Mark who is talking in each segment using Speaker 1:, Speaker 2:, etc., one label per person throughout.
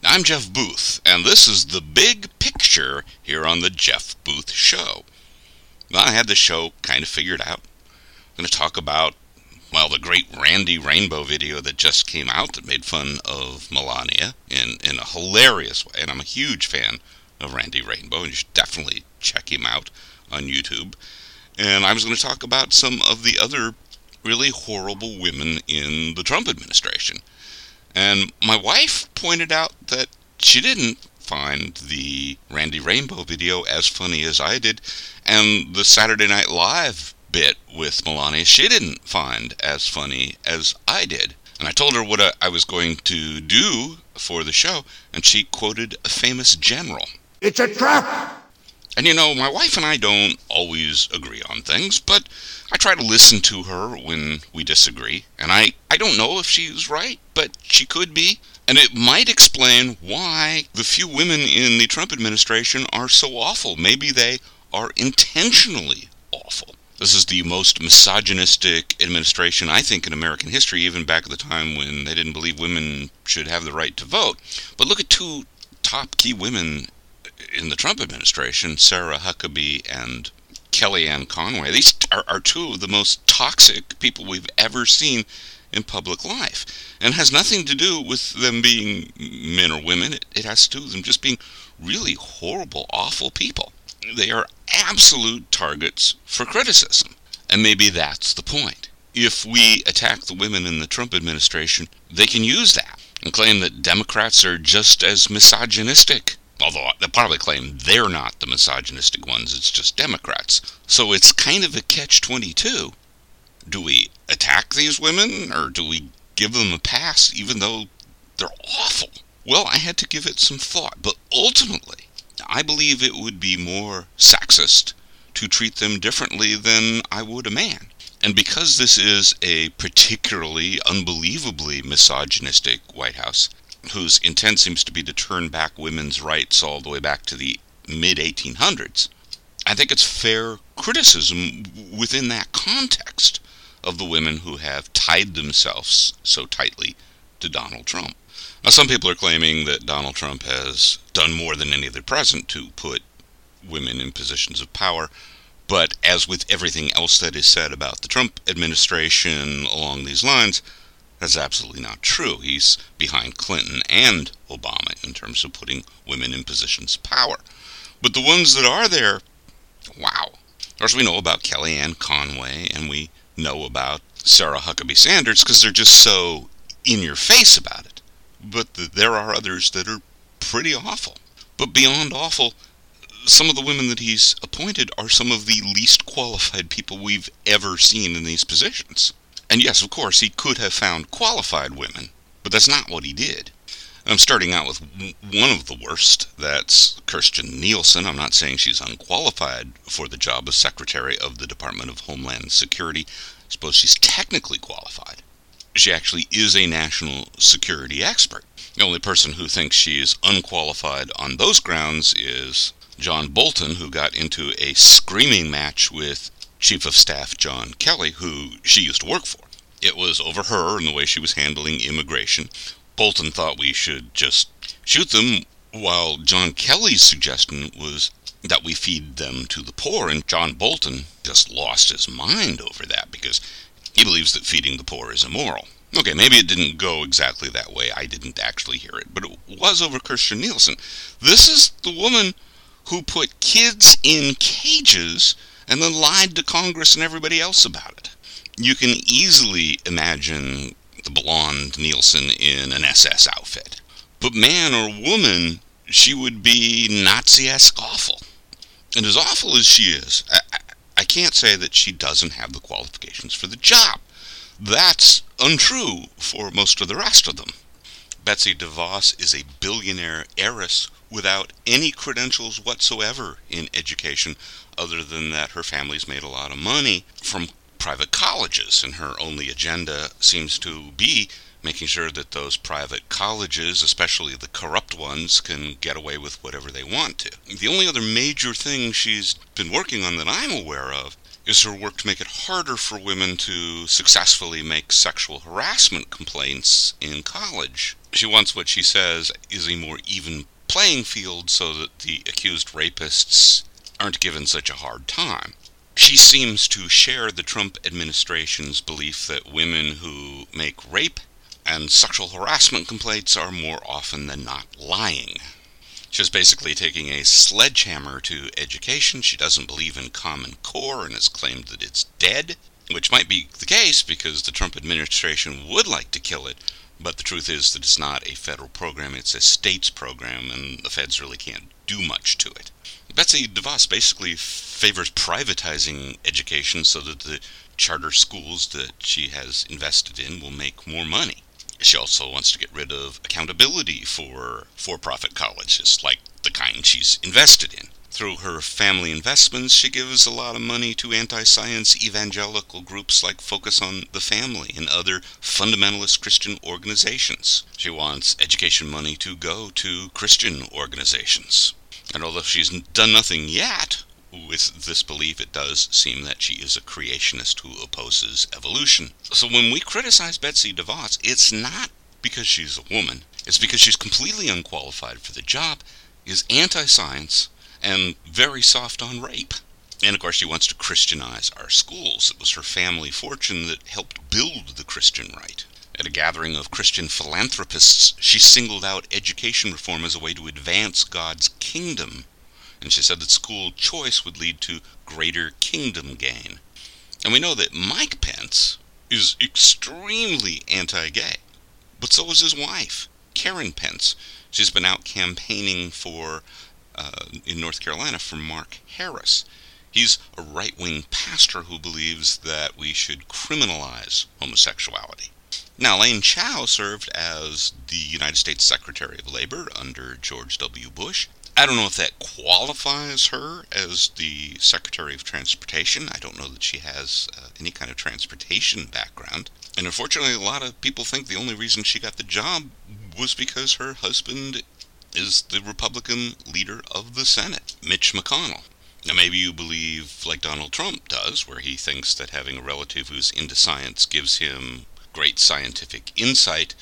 Speaker 1: I'm Jeff Booth, and this is the big picture here on the Jeff Booth Show. Well, I had the show kind of figured out. I'm going to talk about, the great Randy Rainbow video that just came out that made fun of Melania in a hilarious way, and I'm a huge fan of Randy Rainbow, and you should definitely check him out on YouTube. And I was going to talk about some of the other really horrible women in the Trump administration. And my wife pointed out that she didn't find the Randy Rainbow video as funny as I did, and the Saturday Night Live bit with Melania she didn't find as funny as I did. And I told her what I was going to do for the show, and she quoted a famous general.
Speaker 2: It's a trap!
Speaker 1: And my wife and I don't always agree on things, but I try to listen to her when we disagree. And I don't know if she's right, but she could be. And it might explain why the few women in the Trump administration are so awful. Maybe they are intentionally awful. This is the most misogynistic administration, I think, in American history, even back at the time when they didn't believe women should have the right to vote. But look at two top key women in the Trump administration, Sarah Huckabee and Kellyanne Conway. These are two of the most toxic people we've ever seen in public life. And it has nothing to do with them being men or women. It has to do with them just being really horrible, awful people. They are absolute targets for criticism. And maybe that's the point. If we attack the women in the Trump administration, they can use that and claim that Democrats are just as misogynistic. Although they'll probably claim they're not the misogynistic ones, it's just Democrats. So it's kind of a catch-22. Do we attack these women, or do we give them a pass even though they're awful? Well, I had to give it some thought, but ultimately, I believe it would be more sexist to treat them differently than I would a man. And because this is a particularly unbelievably misogynistic White House, whose intent seems to be to turn back women's rights all the way back to the mid-1800s, I think it's fair criticism within that context of the women who have tied themselves so tightly to Donald Trump. Now, some people are claiming that Donald Trump has done more than any other president to put women in positions of power, but as with everything else that is said about the Trump administration along these lines, that's absolutely not true. He's behind Clinton and Obama in terms of putting women in positions of power. But the ones that are there, wow. Of course, we know about Kellyanne Conway, and we know about Sarah Huckabee Sanders because they're just so in your face about it. But there are others that are pretty awful. But beyond awful, some of the women that he's appointed are some of the least qualified people we've ever seen in these positions. And yes, of course, he could have found qualified women, but that's not what he did. I'm starting out with one of the worst. That's Kirstjen Nielsen. I'm not saying she's unqualified for the job of Secretary of the Department of Homeland Security. I suppose she's technically qualified. She actually is a national security expert. The only person who thinks she is unqualified on those grounds is John Bolton, who got into a screaming match with Chief of Staff John Kelly, who she used to work for. It was over her and the way she was handling immigration. Bolton thought we should just shoot them, while John Kelly's suggestion was that we feed them to the poor, and John Bolton just lost his mind over that because he believes that feeding the poor is immoral. Okay, maybe it didn't go exactly that way. I didn't actually hear it, but it was over Kirstjen Nielsen. This is the woman who put kids in cages and then lied to Congress and everybody else about it. You can easily imagine the blonde Nielsen in an SS outfit. But man or woman, she would be Nazi-esque awful. And as awful as she is, I can't say that she doesn't have the qualifications for the job. That's untrue for most of the rest of them. Betsy DeVos is a billionaire heiress without any credentials whatsoever in education, other than that her family's made a lot of money from private colleges, and her only agenda seems to be making sure that those private colleges, especially the corrupt ones, can get away with whatever they want to. The only other major thing she's been working on that I'm aware of is her work to make it harder for women to successfully make sexual harassment complaints in college. She wants what she says is a more even playing field so that the accused rapists aren't given such a hard time. She seems to share the Trump administration's belief that women who make rape and sexual harassment complaints are more often than not lying. She's basically taking a sledgehammer to education. She doesn't believe in Common Core and has claimed that it's dead, which might be the case because the Trump administration would like to kill it, but the truth is that it's not a federal program, it's a state's program, and the feds really can't do much to it. Betsy DeVos basically favors privatizing education so that the charter schools that she has invested in will make more money. She also wants to get rid of accountability for-profit colleges, like the kind she's invested in. Through her family investments, she gives a lot of money to anti-science evangelical groups like Focus on the Family and other fundamentalist Christian organizations. She wants education money to go to Christian organizations. And although she's done nothing yet with this belief, it does seem that she is a creationist who opposes evolution. So when we criticize Betsy DeVos, it's not because she's a woman. It's because she's completely unqualified for the job, is anti-science, and very soft on rape. And of course she wants to Christianize our schools. It was her family fortune that helped build the Christian right. At a gathering of Christian philanthropists, she singled out education reform as a way to advance God's kingdom. And she said that school choice would lead to greater kingdom gain. And we know that Mike Pence is extremely anti-gay. But so is his wife, Karen Pence. She's been out campaigning in North Carolina for Mark Harris. He's a right-wing pastor who believes that we should criminalize homosexuality. Now, Elaine Chao served as the United States Secretary of Labor under George W. Bush. I don't know if that qualifies her as the Secretary of Transportation. I don't know that she has any kind of transportation background. And unfortunately, a lot of people think the only reason she got the job was because her husband is the Republican leader of the Senate, Mitch McConnell. Now, maybe you believe like Donald Trump does, where he thinks that having a relative who's into science gives him great scientific insight,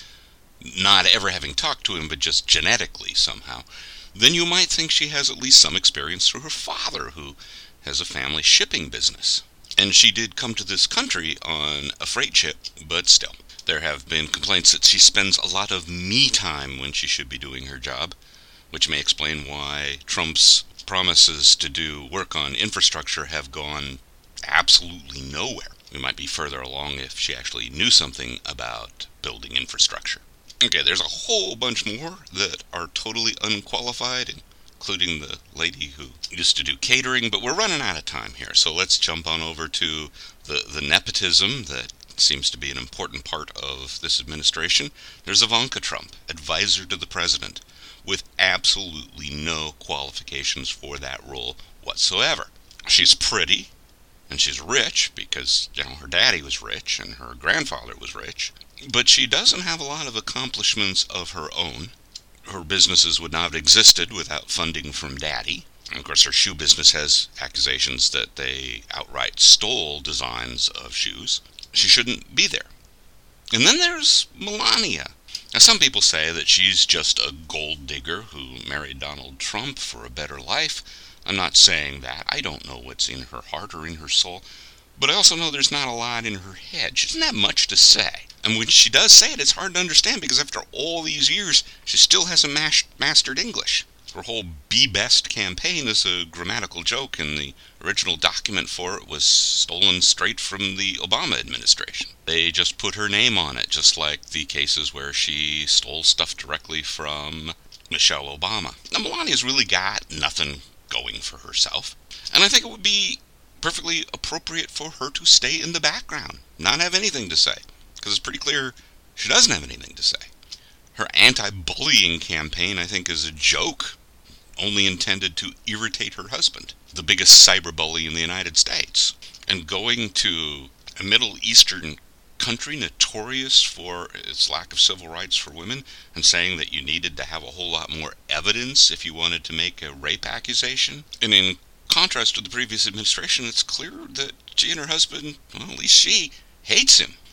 Speaker 1: not ever having talked to him, but just genetically somehow. Then you might think she has at least some experience through her father, who has a family shipping business. And she did come to this country on a freight ship, but still. There have been complaints that she spends a lot of me time when she should be doing her job, which may explain why Trump's promises to do work on infrastructure have gone absolutely nowhere. We might be further along if she actually knew something about building infrastructure. Okay, there's a whole bunch more that are totally unqualified, including the lady who used to do catering, but we're running out of time here, so let's jump on over to the nepotism that seems to be an important part of this administration. There's Ivanka Trump, advisor to the president, with absolutely no qualifications for that role whatsoever. She's pretty, and she's rich because, her daddy was rich and her grandfather was rich, but she doesn't have a lot of accomplishments of her own. Her businesses would not have existed without funding from daddy. And of course, her shoe business has accusations that they outright stole designs of shoes. She shouldn't be there. And then there's Melania. Now, some people say that she's just a gold digger who married Donald Trump for a better life. I'm not saying that. I don't know what's in her heart or in her soul. But I also know there's not a lot in her head. She doesn't have much to say. And when she does say it, it's hard to understand because after all these years, she still hasn't mastered English. Her whole Be Best campaign is a grammatical joke, and the original document for it was stolen straight from the Obama administration. They just put her name on it, just like the cases where she stole stuff directly from Michelle Obama. Now, Melania's really got nothing going for herself, and I think it would be perfectly appropriate for her to stay in the background, not have anything to say, because it's pretty clear she doesn't have anything to say. Her anti-bullying campaign, I think, is a joke, only intended to irritate her husband, the biggest cyberbully in the United States. And going to a Middle Eastern country notorious for its lack of civil rights for women and saying that you needed to have a whole lot more evidence if you wanted to make a rape accusation. And in contrast to the previous administration, it's clear that she and her husband, well, at least she, hates him.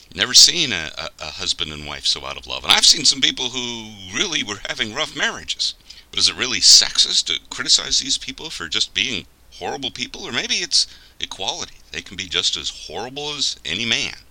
Speaker 1: Never seen a husband and wife so out of love. And I've seen some people who really were having rough marriages. But is it really sexist to criticize these people for just being horrible people? Or maybe it's equality. They can be just as horrible as any man.